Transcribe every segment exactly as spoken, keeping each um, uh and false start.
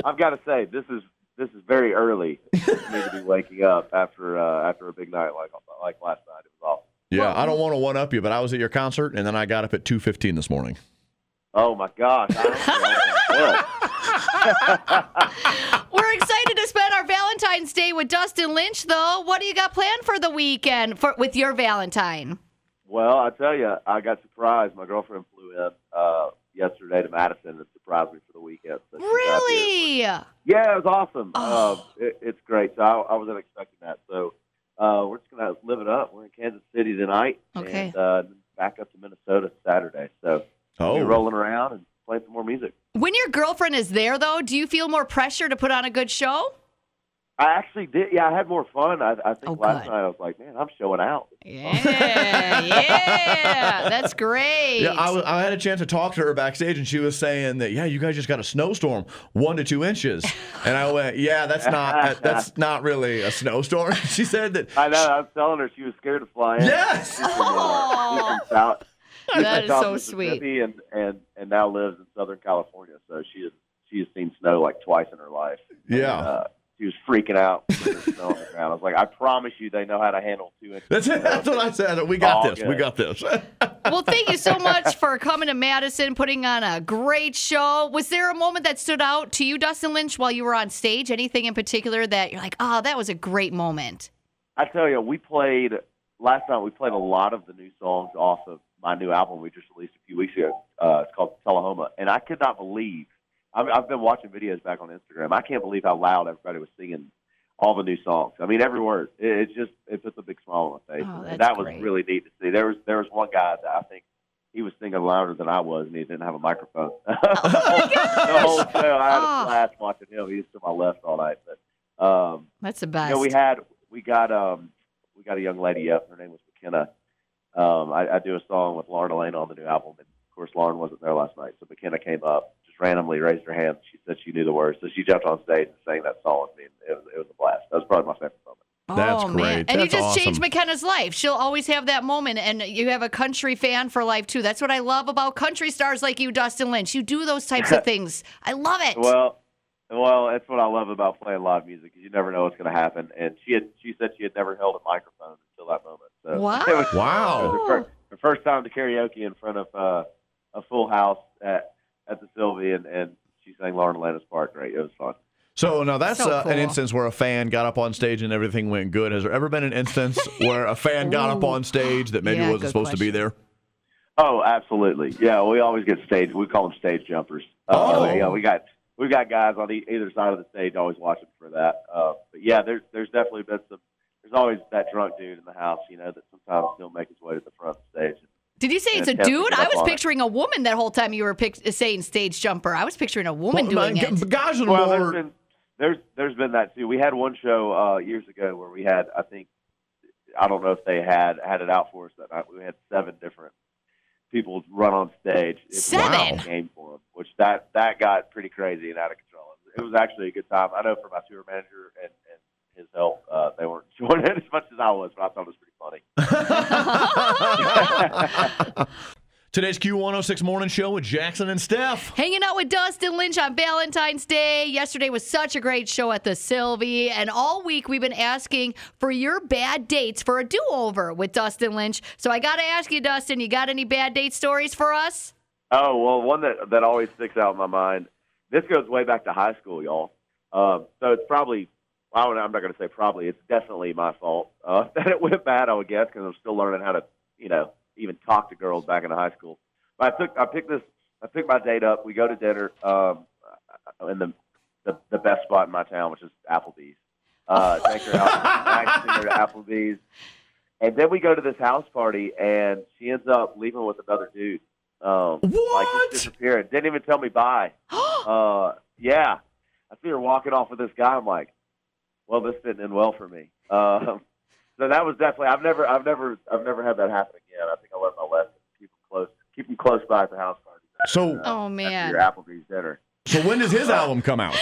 I've got to say, this is this is very early for me to be waking up after uh, after a big night like like last night. It was awesome. Yeah, I don't want to one up you, but I was at your concert, and then I got up at two fifteen this morning. Oh my gosh! We're excited to spend our Valentine's Day with Dustin Lynch, though. What do you got planned for the weekend for with your Valentine? Well, I tell you, I got surprised. My girlfriend flew in uh, yesterday to Madison and surprised me for the weekend. So really? Yeah, it was awesome. Oh. Uh, it, it's great. So I, I wasn't expecting that. So uh, we're just going to live it up. We're in Kansas City tonight. Okay. And uh, back up to Minnesota Saturday. So Oh. we're rolling around and playing some more music. When your girlfriend is there, though, do you feel more pressure to put on a good show? I actually did. Yeah, I had more fun. I, I think Oh, last good. night I was like, man, I'm showing out. Yeah, yeah, that's great. Yeah, I, w- I had a chance to talk to her backstage, and she was saying that, yeah, you guys just got a snowstorm, one to two inches. And I went, yeah, that's not that's not really a snowstorm. She said that. I know. I was telling her she was scared to fly in. Yes! She's from, uh, she's from South, she's That from is South so sweet. Mississippi And, and, and now lives in Southern California. So she has, she has seen snow like twice in her life. Yeah. And, uh, she was freaking out with the snow on the ground. I was like, I promise you they know how to handle two inches. That's it. That's what I said. We got All this. good. We got this. Well, thank you so much for coming to Madison, putting on a great show. Was there a moment that stood out to you, Dustin Lynch, while you were on stage? Anything in particular that you're like, oh, that was a great moment? I tell you, we played last night. We played a lot of the new songs off of my new album we just released a few weeks ago. Uh, it's called Tullahoma, and I could not believe. I've, I've been watching videos back on Instagram. I can't believe how loud everybody was singing all the new songs. I mean, every word. It, it just it puts a big smile on my face. Oh, and that's that was great. really neat to see. There was there was one guy that I think he was singing louder than I was, and he didn't have a microphone. Oh, my The whole gosh. show, I had Oh. a blast watching him. He was to my left all night. But um, That's the best. you know, we had we got um we got a young lady up. Her name was McKenna. Um, I, I do a song with Lauren Elena on the new album, and of course Lauren wasn't there last night, so McKenna came up, just randomly raised her hand. She said she knew the words, so she jumped on stage and sang that song with me. And it was it was a blast. That was probably my favorite moment. That's oh, great. Man. And you That's just changed awesome. McKenna's life. She'll always have that moment, and you have a country fan for life, too. That's what I love about country stars like you, Dustin Lynch. You do those types of things. I love it. Well, well, that's what I love about playing live music. Is you never know what's going to happen. And she had she said she had never held a microphone until that moment. So Wow. it was, Wow. It was her, first, her first time to karaoke in front of uh, a full house at at the Sylvie, and, and she sang Lauren Atlanta's part. Great, it was fun. So now that's So uh, an cool. instance where a fan got up on stage and everything went good. Has there ever been an instance where a fan got up Ooh. on stage that maybe Yeah, wasn't good supposed to be question. there? Oh, absolutely. Yeah, we always get stage. We call them stage jumpers. Oh. Uh, yeah, we got we got guys on e- either side of the stage always watching for that. Uh, but yeah, there's there's definitely been some. There's always that drunk dude in the house, you know, that sometimes he'll make his way to the front of the stage. Did you say it's a Fantastic. dude? Get I up was on it. picturing a woman that whole time you were pic- saying stage jumper. I was picturing a woman Well, doing man, it. Guys are Well, more. there's been there's there's been that too. We had one show uh, years ago where we had, I think, I don't know if they had had it out for us that night. We had seven different people run on stage. It was a Seven? whole game for them, which that that got pretty crazy and out of control. It was actually a good time. I know for my tour manager and, and his help, uh, they weren't enjoying it as much as I was, but I thought it was pretty funny. Today's Q one oh six Morning Show with Jackson and Steph. Hanging out with Dustin Lynch on Valentine's Day. Yesterday was such a great show at the Sylvie. And all week we've been asking for your bad dates for a do-over with Dustin Lynch. So I got to ask you, Dustin, you got any bad date stories for us? Oh, well, one that, that always sticks out in my mind, this goes way back to high school, y'all. Um, so it's probably, I don't know, I'm not going to say probably, it's definitely my fault uh, that it went bad, I would guess, because I'm still learning how to, you know, even talk to girls back in high school. But I took, I picked this, I picked my date up. We go to dinner um, in the, the the best spot in my town, which is Applebee's. Uh, take her out, nice dinner to Applebee's, and then we go to this house party, and she ends up leaving with another dude. Um, Like What? just disappearing. Didn't even tell me bye. uh, yeah, I see her walking off with this guy. I'm like, well, this didn't end well for me. Um, so that was definitely. I've never, I've never, I've never had that happen again. I think I learned my lesson. Keep them close. Keep them close by at the house party. So, Oh, After man. your Applebee's dinner. so when does his album come out?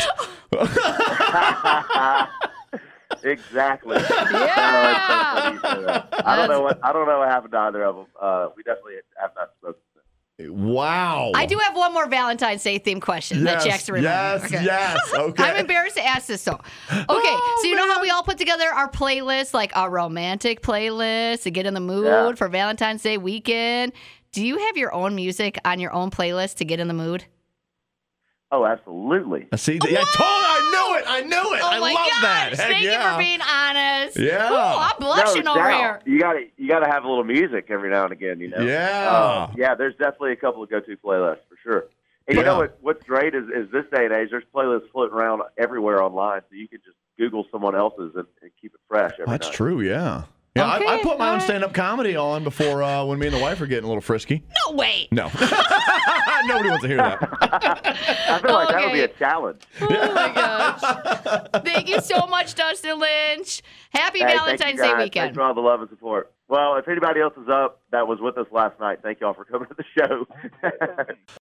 Exactly. Yeah. Uh, it's so funny you say that. I don't know what I don't know what happened to either of them. Uh, we definitely have not spoken since. Wow. I do have one more Valentine's Day themed question that Yes, Jackson remembers. yes, Okay. yes. Okay. I'm embarrassed to ask this though. Okay, Oh, so you know how man. we all put together our playlist, like our romantic playlist to get in the mood Yeah. for Valentine's Day weekend. Do you have your own music on your own playlist to get in the mood? Oh, absolutely. See, yeah, totally. I knew it. I knew it. Oh I my love gosh! that. Heck Thank yeah. you for being honest. Yeah. Ooh, I'm blushing no over doubt. here. You got to you got to have a little music every now and again. You know. Yeah. Uh, yeah. There's definitely a couple of go-to playlists for sure. And you Yeah. know what? What's great is, is this day and age. There's playlists floating around everywhere online, so you can just Google someone else's and, and keep it fresh. Every That's night. true. Yeah. Yeah. I, I Okay, put my all own right. stand-up comedy on before uh, when me and the wife are getting a little frisky. No way. No. Nobody wants to hear that. I feel like that'll be Okay. a challenge. Oh my gosh! Thank you so much, Dustin Lynch. Happy Hey, thank you, Valentine's Day guys. weekend. Thanks for all the love and support. Well, if anybody else is up that was with us last night, thank y'all for coming to the show.